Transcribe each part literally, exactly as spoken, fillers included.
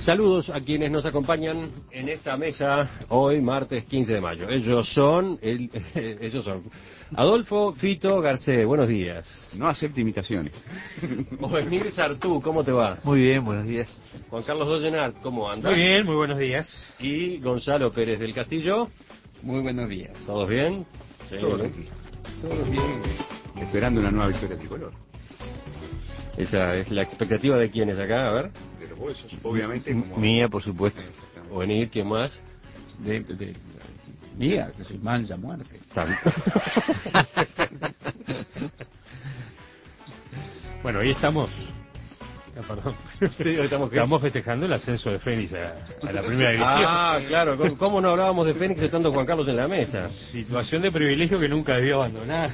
Saludos a quienes nos acompañan en esta mesa hoy, martes quince de mayo. Ellos son, el, ellos son Adolfo Fito Garcés, buenos días. No acepte imitaciones. Ovenir Sartú, ¿cómo te va? Muy bien, buenos días. Juan Carlos Dollenart, ¿cómo andas? Muy bien, muy buenos días. Y Gonzalo Pérez del Castillo. Muy buenos días. ¿Todos bien? Sí, Todos bien. Todos bien. Esperando una nueva victoria tricolor. Esa es la expectativa de quienes acá, a ver. De los bolsos, obviamente. Como... Mía, por supuesto. Ovenir, ¿quién más? De, de, de, mía, que soy mancha muerte. Tanto. Bueno, hoy estamos... Ah, perdón. Sí, hoy estamos, estamos festejando el ascenso de Fénix a, a la primera división. Ah, claro. ¿Cómo, cómo no hablábamos de Fénix estando Juan Carlos en la mesa? Situación de privilegio que nunca debió abandonar.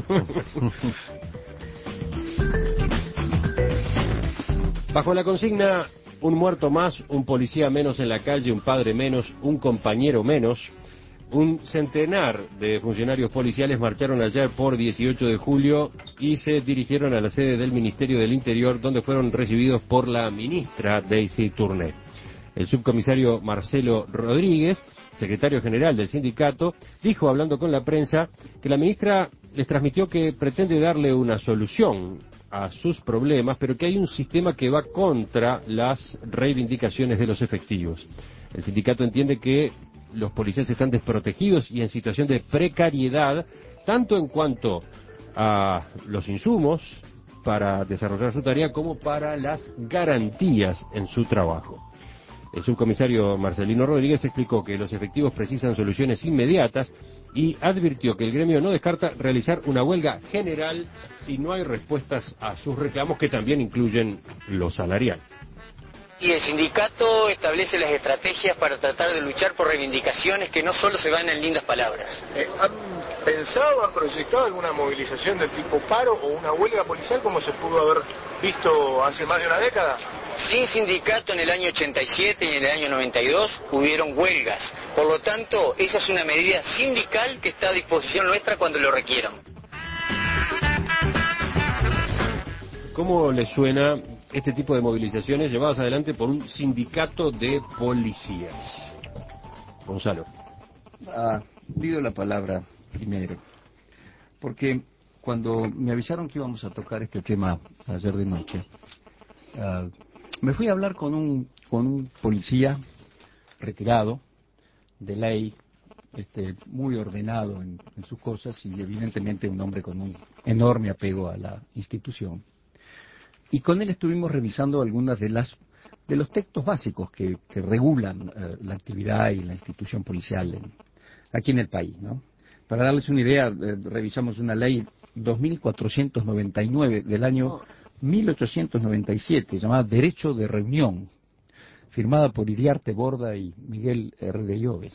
Bajo la consigna, un muerto más, un policía menos en la calle, un padre menos, un compañero menos, un centenar de funcionarios policiales marcharon ayer por dieciocho de julio y se dirigieron a la sede del Ministerio del Interior, donde fueron recibidos por la ministra Daisy Tourné. El subcomisario Marcelo Rodríguez, secretario general del sindicato, dijo, hablando con la prensa, que la ministra les transmitió que pretende darle una solución a sus problemas, pero que hay un sistema que va contra las reivindicaciones de los efectivos. El sindicato entiende que los policías están desprotegidos y en situación de precariedad, tanto en cuanto a los insumos para desarrollar su tarea como para las garantías en su trabajo. El subcomisario Marcelino Rodríguez explicó que los efectivos precisan soluciones inmediatas y advirtió que el gremio no descarta realizar una huelga general si no hay respuestas a sus reclamos, que también incluyen lo salarial. Y el sindicato establece las estrategias para tratar de luchar por reivindicaciones que no solo se van en lindas palabras. Eh, ¿Han pensado, han proyectado alguna movilización del tipo paro o una huelga policial como se pudo haber visto hace más de una década? Sin sindicato en el año ochenta y siete y en el año noventa y dos hubieron huelgas. Por lo tanto, esa es una medida sindical que está a disposición nuestra cuando lo requieran. ¿Cómo les suena este tipo de movilizaciones llevadas adelante por un sindicato de policías? Gonzalo. Ah, pido la palabra primero, porque cuando me avisaron que íbamos a tocar este tema ayer de noche, ah, me fui a hablar con un con un policía retirado de ley, este, muy ordenado en, en sus cosas y evidentemente un hombre con un enorme apego a la institución. Y con él estuvimos revisando algunas de las de los textos básicos que, que regulan eh, la actividad y la institución policial en, aquí en el país, ¿no? Para darles una idea, eh, revisamos una ley dos mil cuatrocientos noventa y nueve del año mil ochocientos noventa y siete, llamada Derecho de Reunión, firmada por Iriarte Borda y Miguel R. de Lloves.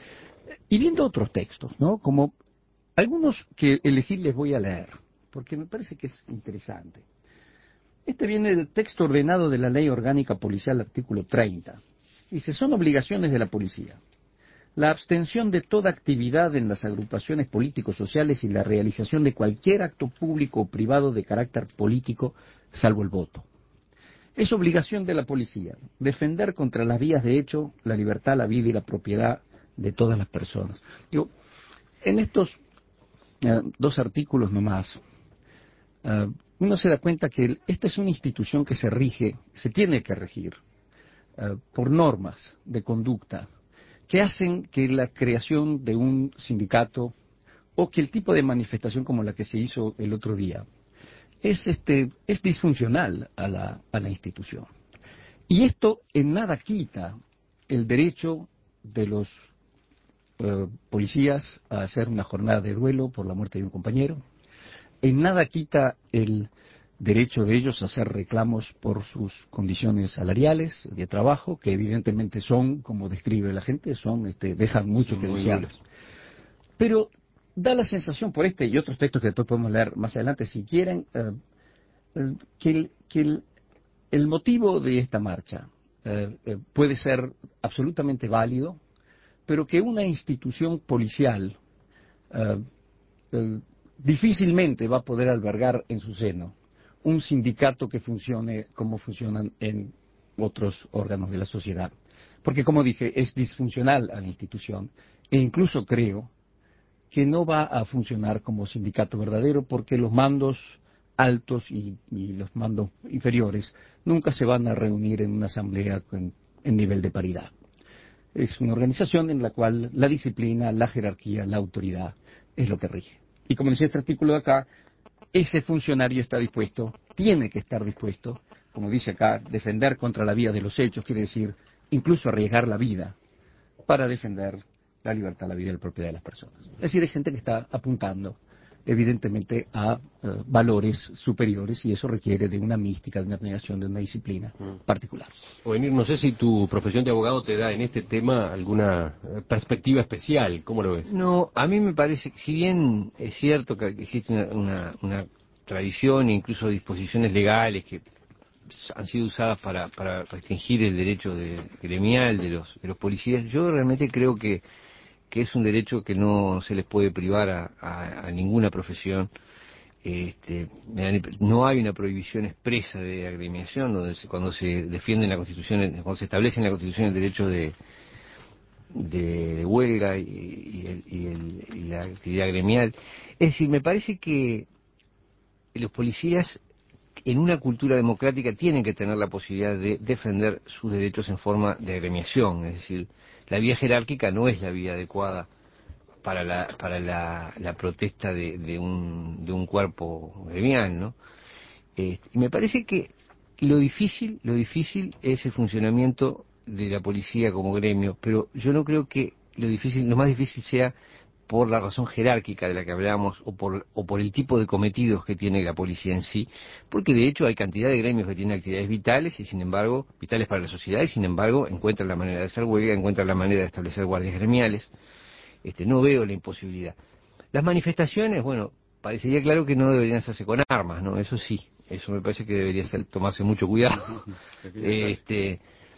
Y viendo otros textos, ¿no? Como algunos que elegí les voy a leer, porque me parece que es interesante. Este viene del texto ordenado de la Ley Orgánica Policial, artículo treinta. Dice, son obligaciones de la policía la abstención de toda actividad en las agrupaciones políticos sociales y la realización de cualquier acto público o privado de carácter político, salvo el voto. Es obligación de la policía defender contra las vías de hecho la libertad, la vida y la propiedad de todas las personas. Digo, en estos eh, dos artículos nomás, eh, uno se da cuenta que esta es una institución que se rige, se tiene que regir eh, por normas de conducta que hacen que la creación de un sindicato o que el tipo de manifestación como la que se hizo el otro día es este es disfuncional a la a la institución. Y esto en nada quita el derecho de los eh, policías a hacer una jornada de duelo por la muerte de un compañero. En nada quita el derecho de ellos a hacer reclamos por sus condiciones salariales de trabajo, que evidentemente son, como describe la gente, son este, dejan mucho que desear. Pero da la sensación por este y otros textos que después podemos leer más adelante, si quieren, eh, eh, que, el, que el, el motivo de esta marcha eh, eh, puede ser absolutamente válido, pero que una institución policial eh, eh, difícilmente va a poder albergar en su seno un sindicato que funcione como funcionan en otros órganos de la sociedad. Porque, como dije, es disfuncional a la institución e incluso creo que no va a funcionar como sindicato verdadero porque los mandos altos y, y los mandos inferiores nunca se van a reunir en una asamblea en, en nivel de paridad. Es una organización en la cual la disciplina, la jerarquía, la autoridad es lo que rige. Y como decía este artículo de acá, ese funcionario está dispuesto, tiene que estar dispuesto, como dice acá, defender contra la vía de los hechos, quiere decir incluso arriesgar la vida para defender la libertad, la vida y la propiedad de las personas. Es decir, hay gente que está apuntando evidentemente a uh, valores superiores y eso requiere de una mística, de una organización, de una disciplina mm. particular. Ovenir, no sé si tu profesión de abogado te da en este tema alguna perspectiva especial, ¿cómo lo ves? No, a mí me parece que si bien es cierto que existe una, una, una tradición e incluso disposiciones legales que han sido usadas para, para restringir el derecho de, gremial de los, de los policías, yo realmente creo que que es un derecho que no se les puede privar a, a, a ninguna profesión. Este, no hay una prohibición expresa de agremiación, donde se, cuando se defiende en la Constitución, cuando se establece en la Constitución el derecho de, de, de huelga y, y, el, y, el, y la actividad gremial. Es decir, me parece que los policías en una cultura democrática tienen que tener la posibilidad de defender sus derechos en forma de agremiación, es decir, la vía jerárquica no es la vía adecuada para la para la, la protesta de, de un de un cuerpo gremial, ¿no? Eh, y me parece que lo difícil lo difícil es el funcionamiento de la policía como gremio, pero yo no creo que lo difícil lo más difícil sea por la razón jerárquica de la que hablamos o por o por el tipo de cometidos que tiene la policía en sí, porque de hecho hay cantidad de gremios que tienen actividades vitales y sin embargo, vitales para la sociedad y sin embargo encuentran la manera de hacer huelga, encuentran la manera de establecer guardias gremiales. Este, no veo la imposibilidad. Las manifestaciones, bueno, parecería claro que no deberían hacerse con armas, ¿no? Eso sí, eso me parece que debería ser, tomarse mucho cuidado. este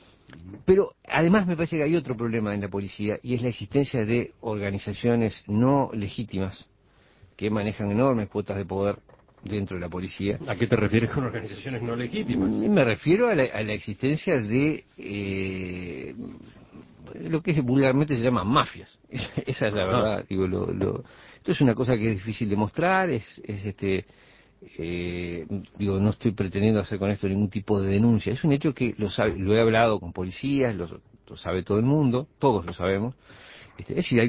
Pero además me parece que hay otro problema en la policía y es la existencia de organizaciones no legítimas que manejan enormes cuotas de poder dentro de la policía. ¿A qué te refieres con organizaciones no legítimas? Me refiero a la, a la existencia de eh, lo que vulgarmente se llama mafias. Esa, esa es la verdad. Ah. Digo, lo, lo, esto es una cosa que es difícil de mostrar, es, es este... Eh, digo, no estoy pretendiendo hacer con esto ningún tipo de denuncia, es un hecho que lo sabe, lo he hablado con policías, lo, lo sabe todo el mundo, todos lo sabemos. Este, es decir, hay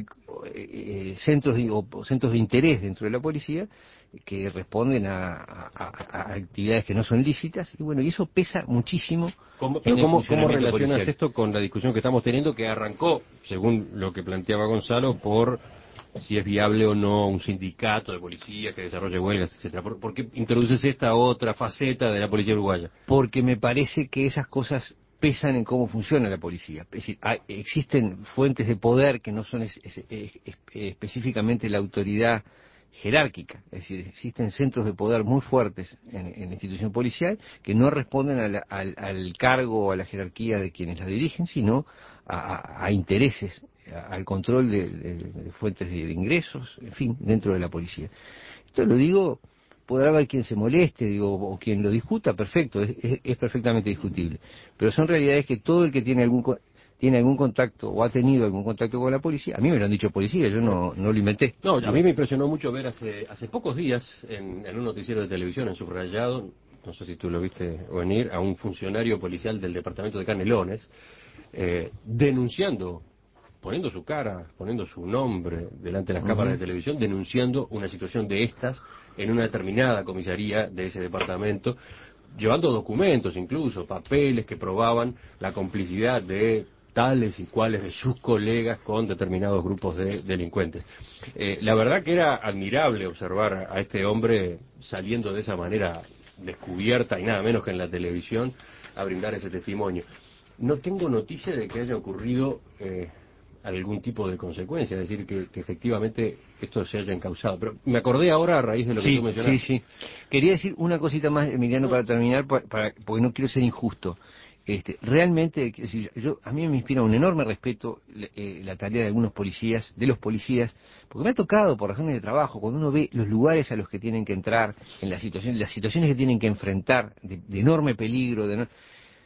eh, centros, de, o, centros de interés dentro de la policía que responden a, a, a actividades que no son lícitas y bueno, y eso pesa muchísimo. ¿Cómo, pero ¿cómo, ¿Cómo relacionas policial? Esto con la discusión que estamos teniendo que arrancó, según lo que planteaba Gonzalo, por si es viable o no un sindicato de policía que desarrolle huelgas, etcétera? ¿Por, ¿Por qué introduces esta otra faceta de la policía uruguaya? Porque me parece que esas cosas pesan en cómo funciona la policía. Es decir, hay, existen fuentes de poder que no son es, es, es, es, específicamente la autoridad jerárquica, es decir, existen centros de poder muy fuertes en, en la institución policial que no responden a la, al, al cargo o a la jerarquía de quienes la dirigen, sino a, a, a intereses, a, al control de, de, de fuentes de ingresos, en fin, dentro de la policía. Esto lo digo, podrá haber quien se moleste, digo, o quien lo discuta, perfecto, es, es, es perfectamente discutible, pero son realidades que todo el que tiene algún tiene algún contacto o ha tenido algún contacto con la policía, a mí me lo han dicho policía, yo no, no lo inventé. No, a mí me impresionó mucho ver hace hace pocos días en, en un noticiero de televisión, en Subrayado, no sé si tú lo viste venir, a un funcionario policial del departamento de Canelones, eh, denunciando, poniendo su cara, poniendo su nombre delante de las uh-huh. cámaras de televisión, denunciando una situación de estas en una determinada comisaría de ese departamento, llevando documentos incluso, papeles que probaban la complicidad de tales y cuales de sus colegas con determinados grupos de delincuentes. Eh, la verdad que era admirable observar a este hombre saliendo de esa manera descubierta y nada menos que en la televisión a brindar ese testimonio. No tengo noticia de que haya ocurrido eh, algún tipo de consecuencia, es decir, que, que efectivamente esto se haya encausado. Pero me acordé ahora a raíz de lo que sí, tú mencionaste. Sí, sí. Quería decir una cosita más, Emiliano, para terminar, para, para, porque no quiero ser injusto. Este, realmente, yo, a mí me inspira un enorme respeto eh, la tarea de algunos policías, de los policías, porque me ha tocado por razones de trabajo, cuando uno ve los lugares a los que tienen que entrar, en las situaciones, las situaciones que tienen que enfrentar, de, de enorme peligro, de no...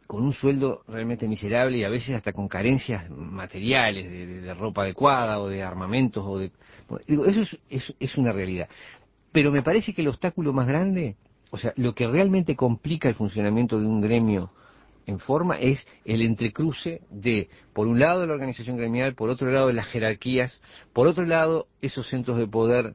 con un sueldo realmente miserable y a veces hasta con carencias materiales de, de, de ropa adecuada o de armamentos o de bueno, digo, eso es, es, es una realidad. Pero me parece que el obstáculo más grande, o sea, lo que realmente complica el funcionamiento de un gremio en forma es el entrecruce de, por un lado, la organización gremial, por otro lado, las jerarquías, por otro lado, esos centros de poder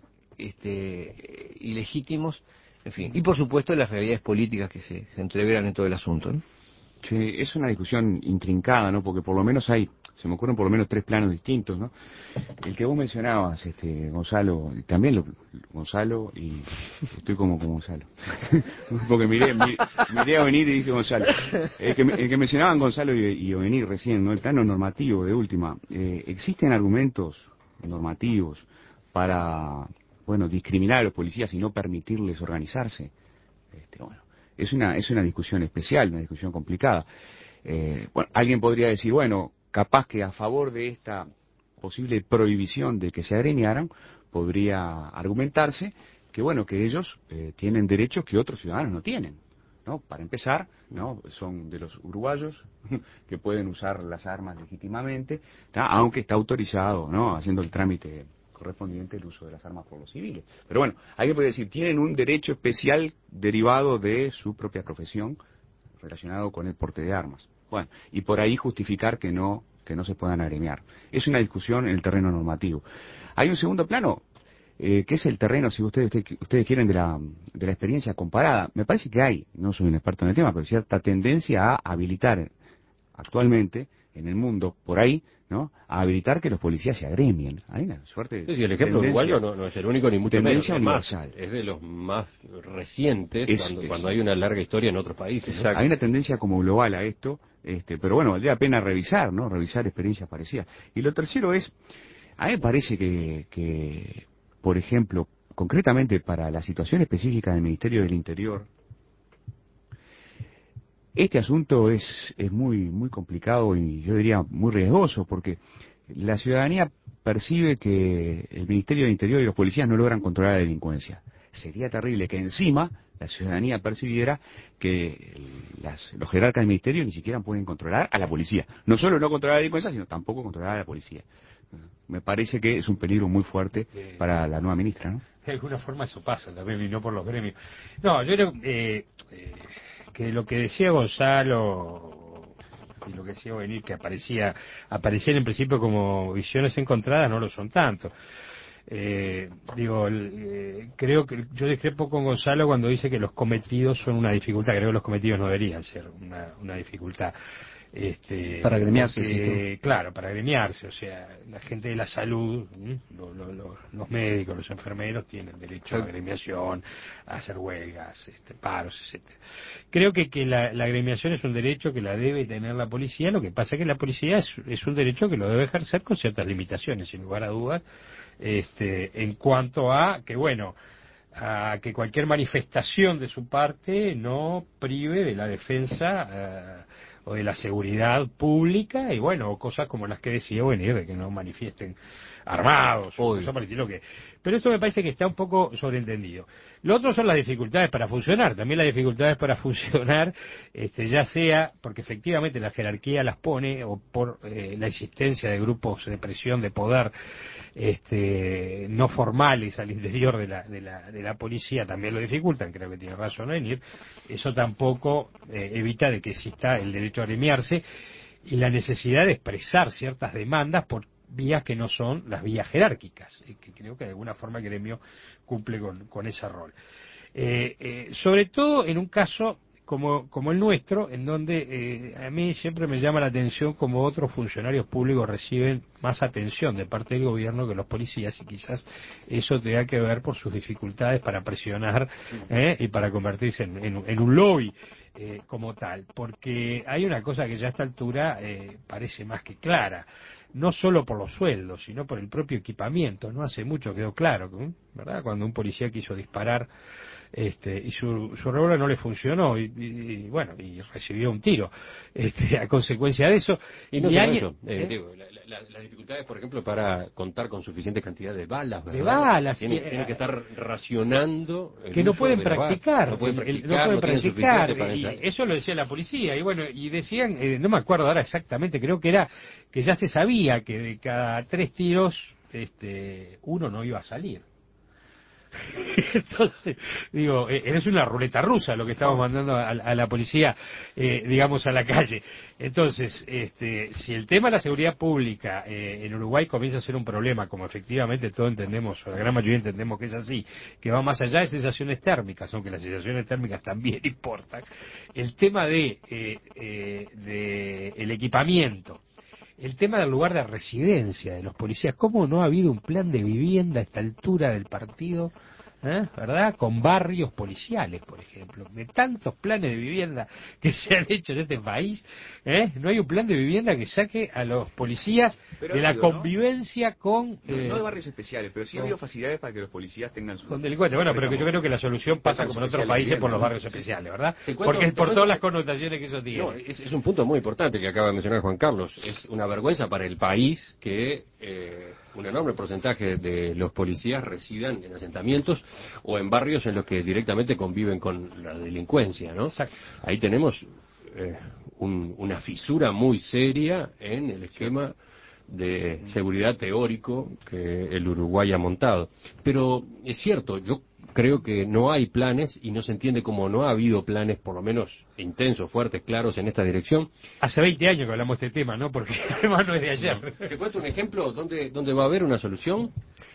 este, ilegítimos, en fin, y por supuesto las realidades políticas que se, se entreveran en todo el asunto, ¿no? Sí, es una discusión intrincada, ¿no? Porque por lo menos hay, se me ocurren por lo menos tres planos distintos, ¿no? El que vos mencionabas, este, Gonzalo, también lo, Gonzalo, y estoy como con Gonzalo. Porque miré, miré, miré a venir y dije Gonzalo. El que, el que mencionaban Gonzalo y, y venir recién, ¿no? El plano normativo de última. Eh, ¿Existen argumentos normativos para, bueno, discriminar a los policías y no permitirles organizarse? Este, bueno. Es una, es una discusión especial, una discusión complicada. Eh, bueno, alguien podría decir, bueno, capaz que a favor de esta posible prohibición de que se agremiaran, podría argumentarse que, bueno, que ellos eh, tienen derechos que otros ciudadanos no tienen, ¿no? Para empezar, ¿no? Son de los uruguayos que pueden usar las armas legítimamente, ¿tá? Aunque está autorizado, ¿no? Haciendo el trámite correspondiente el uso de las armas por los civiles. Pero bueno, alguien puede decir, tienen un derecho especial derivado de su propia profesión relacionado con el porte de armas. Bueno, y por ahí justificar que no que no se puedan agremiar. Es una discusión en el terreno normativo. Hay un segundo plano, eh, que es el terreno, si ustedes ustedes, ustedes quieren, de la, de la experiencia comparada. Me parece que hay, no soy un experto en el tema, pero cierta tendencia a habilitar actualmente en el mundo, por ahí, ¿no? A habilitar que los policías se agremien. Hay una suerte de sí, el ejemplo uruguayo no, no es el único ni mucho menos. Tendencia universal. Es de los más recientes Es, cuando, es, cuando hay una larga historia en otros países, ¿no? Hay una tendencia como global a esto, este, pero bueno, valdría la pena revisar, ¿no? Revisar experiencias parecidas. Y lo tercero es, a mí me parece que, que, por ejemplo, concretamente para la situación específica del Ministerio del Interior, este asunto es, es muy, muy complicado y yo diría muy riesgoso, porque la ciudadanía percibe que el Ministerio del Interior y los policías no logran controlar la delincuencia. Sería terrible que encima la ciudadanía percibiera que las, los jerarcas del Ministerio ni siquiera pueden controlar a la policía. No solo no controlar la delincuencia, sino tampoco controlar a la policía. Me parece que es un peligro muy fuerte para la nueva ministra, ¿no? De alguna forma eso pasa también, y no por los gremios. No, yo creo eh, eh, que lo que decía Gonzalo y lo que decía venir, que aparecía aparecían en principio como visiones encontradas, no lo son tanto. Eh, digo, eh, creo que yo discrepo con Gonzalo cuando dice que los cometidos son una dificultad. Creo que los cometidos no deberían ser una, una dificultad. Este, para agremiarse, porque, claro, para agremiarse, o sea, la gente de la salud, lo, lo, lo, los médicos, los enfermeros tienen derecho a la agremiación, a hacer huelgas, este, paros, etcétera. Creo que, que la, la agremiación es un derecho que la debe tener la policía. Lo que pasa es que la policía es, es un derecho que lo debe ejercer con ciertas limitaciones, sin lugar a dudas, este, en cuanto a que, bueno, a que cualquier manifestación de su parte no prive de la defensa uh, o de la seguridad pública, y bueno, cosas como las que decía venir, de que no manifiesten armados, o cosas por el estilo que... Pero esto me parece que está un poco sobreentendido. Lo otro son las dificultades para funcionar, también las dificultades para funcionar, este, ya sea porque efectivamente la jerarquía las pone, o por eh, la existencia de grupos de presión, de poder, este, no formales al interior de la, de la, de la policía, también lo dificultan. Creo que tiene razón Enir. Eso tampoco eh, evita de que exista el derecho a agremiarse y la necesidad de expresar ciertas demandas por vías que no son las vías jerárquicas, y que creo que de alguna forma el gremio cumple con, con ese rol. Eh, eh, sobre todo en un caso como, como el nuestro, en donde eh, a mí siempre me llama la atención cómo otros funcionarios públicos reciben más atención de parte del gobierno que los policías, y quizás eso tenga que ver por sus dificultades para presionar eh, y para convertirse en, en, en un lobby eh, como tal, porque hay una cosa que ya a esta altura eh, parece más que clara. No solo por los sueldos, sino por el propio equipamiento. No hace mucho quedó claro, ¿verdad? Cuando un policía quiso disparar este, y su, su revólver no le funcionó y, y, y, bueno, y recibió un tiro este, a consecuencia de eso. Y no y solo alguien, eso, eh, ¿eh? digo, la, la, las dificultades, por ejemplo, para contar con suficiente cantidad de balas, ¿verdad? De balas, Tienen, eh, tienen que estar racionando el que no uso pueden de las balas. practicar, no pueden el- el- practicar, no no, pueden tienen practicar, suficiente para y ensayar. eso lo decía la policía, y bueno, y decían, eh, no me acuerdo ahora exactamente, creo que era que ya se sabía que de cada tres tiros, este, uno no iba a salir. Entonces, digo, eh, es una ruleta rusa lo que estamos mandando a, a la policía, eh, digamos, a la calle. Entonces, este, si el tema de la seguridad pública eh, en Uruguay comienza a ser un problema, como efectivamente todos entendemos, o la gran mayoría entendemos que es así, que va más allá de sensaciones térmicas, aunque las sensaciones térmicas también importan, el tema de, eh, eh, de el equipamiento, el tema del lugar de residencia de los policías, ¿cómo no ha habido un plan de vivienda a esta altura del partido? ¿Eh? ¿Verdad? Con barrios policiales, por ejemplo. De tantos planes de vivienda que se han hecho en este país, ¿eh? No hay un plan de vivienda que saque a los policías Pero de ha la habido, ¿no? convivencia con... No, eh, no de barrios especiales, pero sí ha con- habido facilidades para que los policías tengan su... con delincuentes. Bueno, pero que yo creo que la solución pasa como en otros países por los barrios especiales, ¿verdad? Te cuento- Porque es te por cuento todas las que- connotaciones que eso tiene. No, es, es un punto muy importante que acaba de mencionar Juan Carlos. Es una vergüenza para el país que eh, un enorme porcentaje de los policías residan en asentamientos o en barrios en los que directamente conviven con la delincuencia, ¿no? Exacto. Ahí tenemos eh, un- una fisura muy seria en el esquema de seguridad teórico que el Uruguay ha montado. Pero es cierto, yo creo que no hay planes y no se entiende cómo no ha habido planes, por lo menos intensos, fuertes, claros en esta dirección. Hace veinte años que hablamos de este tema, ¿no? Porque además no es de ayer. Te cuento un ejemplo donde, donde va a haber una solución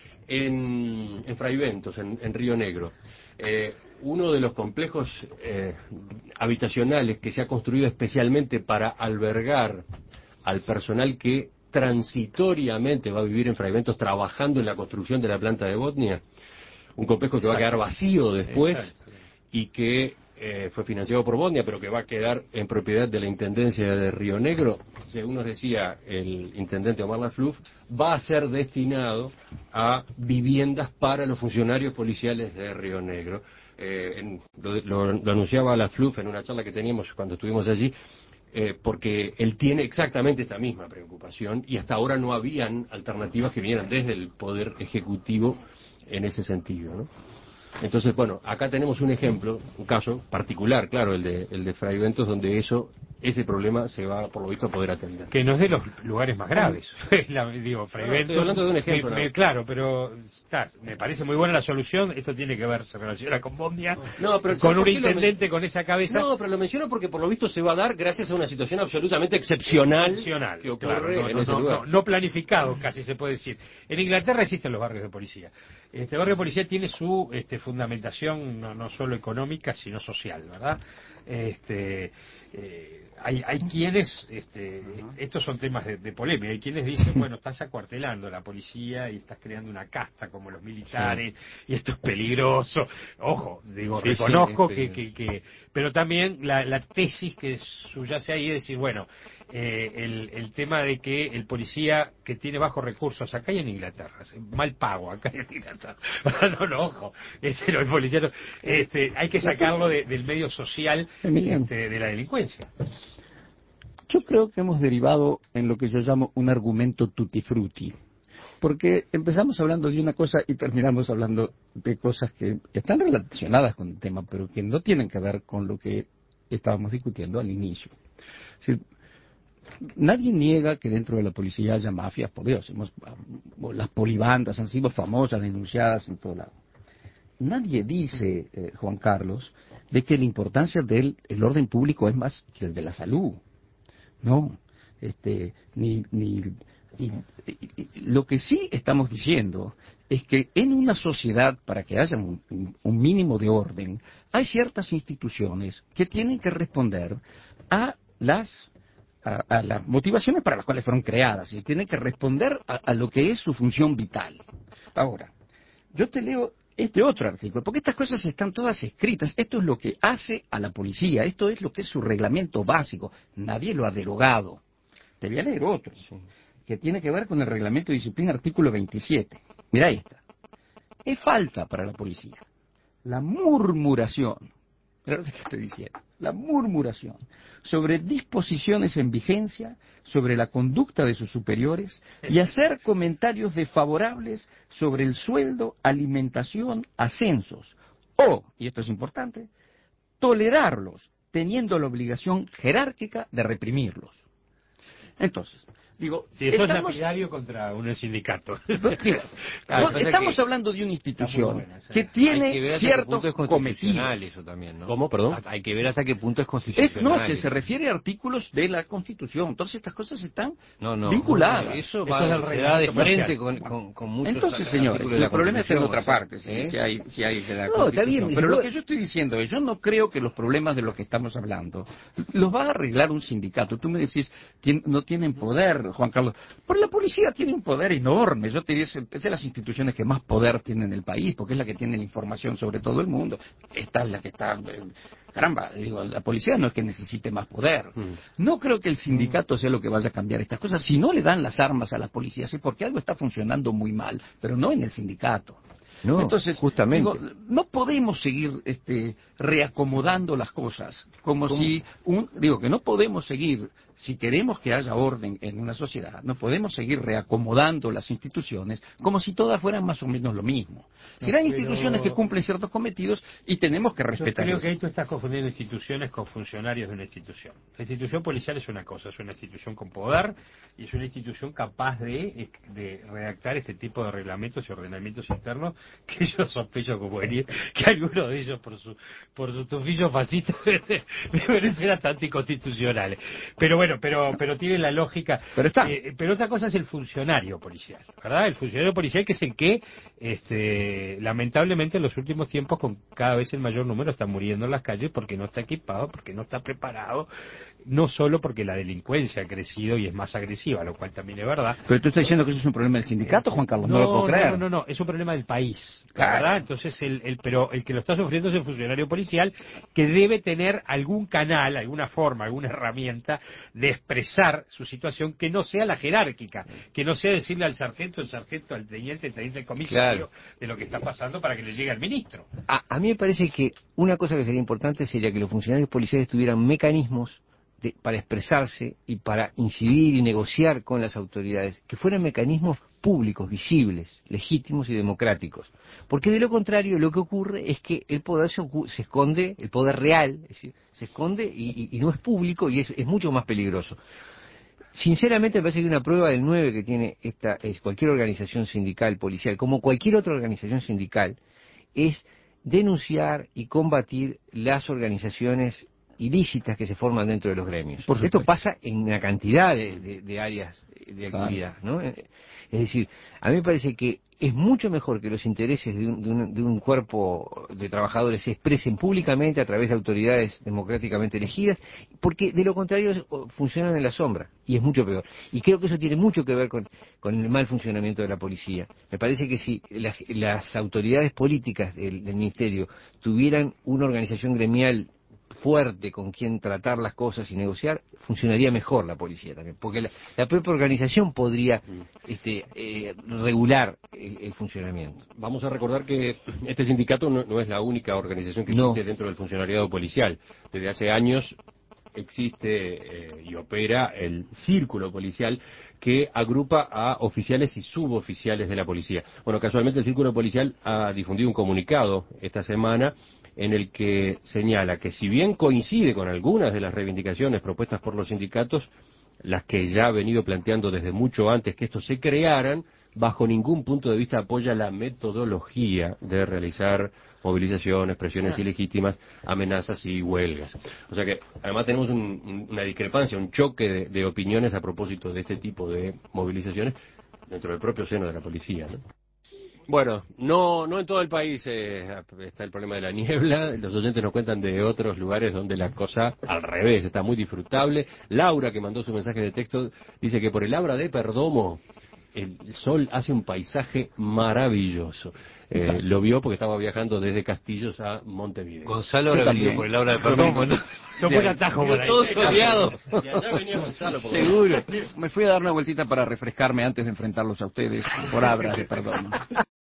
en, en Fraiventos, en, en Río Negro. Eh, uno de los complejos eh, habitacionales que se ha construido especialmente para albergar al personal que transitoriamente va a vivir en Fraiventos trabajando en la construcción de la planta de Botnia, un complejo que va a quedar vacío después Exacto. y que eh, fue financiado por Botnia, pero que va a quedar en propiedad de la Intendencia de Río Negro, según nos decía el intendente Omar Lafluf, va a ser destinado a viviendas para los funcionarios policiales de Río Negro. Eh, en- lo, lo- lo anunciaba Lafluf en una charla que teníamos cuando estuvimos allí, eh, porque él tiene exactamente esta misma preocupación y hasta ahora no habían alternativas que vinieran desde el Poder Ejecutivo en ese sentido, ¿no? Entonces, bueno, acá tenemos un ejemplo, un caso particular, claro, el de, el de Fraiventos, donde eso, ese problema se va, por lo visto, a poder atender. Que no es de los lugares más graves. La- digo, Fraiventos, estoy hablando de un ejemplo, me- nada me- más. claro, pero está, me parece muy buena la solución. Esto tiene que ver, se relaciona con Botnia, No, pero con ¿sabes un por qué lo intendente men- con esa cabeza. No, pero lo menciono porque por lo visto se va a dar gracias a una situación absolutamente excepcional, Excepcional, que ocurre claro, no, en no, ese no, lugar. no- no planificado, casi se puede decir. En Inglaterra existen los barrios de policía. Este barrio de policía tiene su este, fundamentación no, no solo económica, sino social, ¿verdad? Este, eh, hay, hay quienes, este, estos son temas de, de polémica, hay quienes dicen, bueno, estás acuartelando a la policía y estás creando una casta como los militares, y esto es peligroso. Ojo, digo, Sí, sí, reconozco es que, peligroso. que, que, pero también la, la tesis que subyace ahí es decir, bueno, eh, el, el tema de que el policía que tiene bajos recursos, acá y en Inglaterra, mal pago, acá y en Inglaterra, no, no, ojo, este, no, el policía no, este, hay que sacarlo de- del medio social Emiliano. este, de la delincuencia. Yo creo que hemos derivado en lo que yo llamo un argumento tutti frutti, porque empezamos hablando de una cosa y terminamos hablando de cosas que están relacionadas con el tema, pero que no tienen que ver con lo que estábamos discutiendo al inicio. Es decir, nadie niega que dentro de la policía haya mafias, por Dios, hemos, las polibandas han sido famosas, denunciadas en todo lado. Nadie dice, eh, Juan Carlos, de que la importancia del el orden público es más que el de la salud. No, este, ni, ni, y- y- y- lo que sí estamos diciendo es que en una sociedad, para que haya un, un mínimo de orden, hay ciertas instituciones que tienen que responder a las a, a las motivaciones para las cuales fueron creadas y tienen que responder a, a lo que es su función vital. Ahora, yo te leo este otro artículo, porque estas cosas están todas escritas. Esto es lo que hace a la policía, esto es lo que es su reglamento básico. Nadie lo ha derogado. Te voy a leer otro, que tiene que ver con el reglamento de disciplina, artículo veintisiete. Mira esta. Es falta para la policía la murmuración, mira lo que te estoy diciendo, la murmuración sobre disposiciones en vigencia, sobre la conducta de sus superiores y hacer comentarios desfavorables sobre el sueldo, alimentación, ascensos, o, y esto es importante, tolerarlos, teniendo la obligación jerárquica de reprimirlos. Entonces, digo, si eso estamos... es lapidario contra un sindicato. Digo, Claro, no, estamos que hablando de una institución buena, sí. que tiene hay que ver hasta ciertos qué punto es cometidos. constitucional eso también, ¿no? ¿Cómo, perdón? Hasta- Hay que ver hasta qué punto es Es- constitucional. no, se, se eso. refiere a artículos de la Constitución. Todas estas cosas están No, no, vinculadas. Eso, Eso va, es el se da de reglamento frente parcial. con, con, con muchos Entonces, artículos señores, de la el problema está en otra Constitución, parte, si, ¿eh? si hay, si hay de la No, está bien, Constitución. Pero yo- lo que yo estoy diciendo es, yo no creo que los problemas de los que estamos hablando los va a arreglar un sindicato. Tú me decís, tien- no tienen poder, Juan Carlos. Pero la policía tiene un poder enorme. Yo te diría, es de las instituciones que más poder tiene en el país, porque es la que tiene la información sobre todo el mundo. Esta es la que está... eh, Caramba, digo, la policía no es que necesite más poder. No creo que el sindicato sea lo que vaya a cambiar estas cosas. Si no le dan las armas a la policía, es porque algo está funcionando muy mal, pero no en el sindicato. No, Entonces, justamente. digo, no podemos seguir este, reacomodando las cosas, como ¿Cómo? si, un, digo que no podemos seguir, si queremos que haya orden en una sociedad, no podemos seguir reacomodando las instituciones como si todas fueran más o menos lo mismo. Serán pero- instituciones que cumplen ciertos cometidos y tenemos que Yo respetar creo eso. que ahí tú estás confundiendo instituciones con funcionarios de una institución. La institución policial es una cosa, es una institución con poder y es una institución capaz de, de redactar este tipo de reglamentos y ordenamientos internos que yo sospecho, como venir, que algunos de ellos por su por su tufillo fascista deben ser hasta inconstitucionales. Pero bueno, pero pero tiene la lógica. Pero está. Eh, pero otra cosa es el funcionario policial, ¿verdad? El funcionario policial que es el que, este, lamentablemente en los últimos tiempos con cada vez el mayor número está muriendo en las calles porque no está equipado, porque no está preparado, no solo porque la delincuencia ha crecido y es más agresiva, lo cual también es verdad. Pero tú estás diciendo que eso es un problema del sindicato, Juan Carlos, no, No, lo puedo creer. no, no, no, es un problema del país, Claro. ¿verdad? Entonces, el, el, pero el que lo está sufriendo es el funcionario policial que debe tener algún canal, alguna forma, alguna herramienta de expresar su situación que no sea la jerárquica, que no sea decirle al sargento, el sargento, al teniente, el teniente, el comisario, Claro. de lo que está pasando para que le llegue al ministro. A, a mí me parece que una cosa que sería importante sería que los funcionarios policiales tuvieran mecanismos de- para expresarse y para incidir y negociar con las autoridades, que fueran mecanismos públicos, visibles, legítimos y democráticos. Porque de lo contrario, lo que ocurre es que el poder se, ocu- se esconde, el poder real, es decir, se esconde y, y- y no es público y es, es mucho más peligroso. Sinceramente me parece que una prueba del nueve que tiene esta es cualquier organización sindical, policial, como cualquier otra organización sindical, es denunciar y combatir las organizaciones ilícitas que se forman dentro de los gremios. Por Esto supuesto. pasa en una cantidad de, de- de áreas de Claro. actividad, ¿no? Eh, Es decir, a mí me parece que es mucho mejor que los intereses de un, de un- de un cuerpo de trabajadores se expresen públicamente a través de autoridades democráticamente elegidas, porque de lo contrario oh, funcionan en la sombra, y es mucho peor. Y creo que eso tiene mucho que ver con, con el mal funcionamiento de la policía. Me parece que si las, las autoridades políticas del, del Ministerio tuvieran una organización gremial fuerte con quien tratar las cosas y negociar, funcionaría mejor la policía también, porque la, la propia organización podría este, eh, regular el, el funcionamiento. Vamos a recordar que este sindicato no, no es la única organización que No. existe dentro del funcionariado policial. Desde hace años existe eh, y opera el círculo policial que agrupa a oficiales y suboficiales de la policía. Bueno, casualmente el círculo policial ha difundido un comunicado esta semana en el que señala que si bien coincide con algunas de las reivindicaciones propuestas por los sindicatos, las que ya ha venido planteando desde mucho antes que estos se crearan, bajo ningún punto de vista apoya la metodología de realizar movilizaciones, presiones ilegítimas, amenazas y huelgas. O sea que además tenemos un- un- una discrepancia, un choque de, de opiniones a propósito de este tipo de movilizaciones dentro del propio seno de la policía, ¿no? Bueno, no, no en todo el país eh, está el problema de la niebla. Los oyentes nos cuentan de otros lugares donde la cosa al revés está muy disfrutable. Laura, que mandó su mensaje de texto, dice que por el Abra de Perdomo el sol hace un paisaje maravilloso. Eh, lo vio porque estaba viajando desde Castillos a Montevideo. Gonzalo Yo habrá venido también. por el Abra de Perdomo, ¿no? No fue un atajo por ahí. Todo soleado. Y allá venía Gonzalo. por- Seguro. Me fui a dar una vueltita para refrescarme antes de enfrentarlos a ustedes por abras de perdón.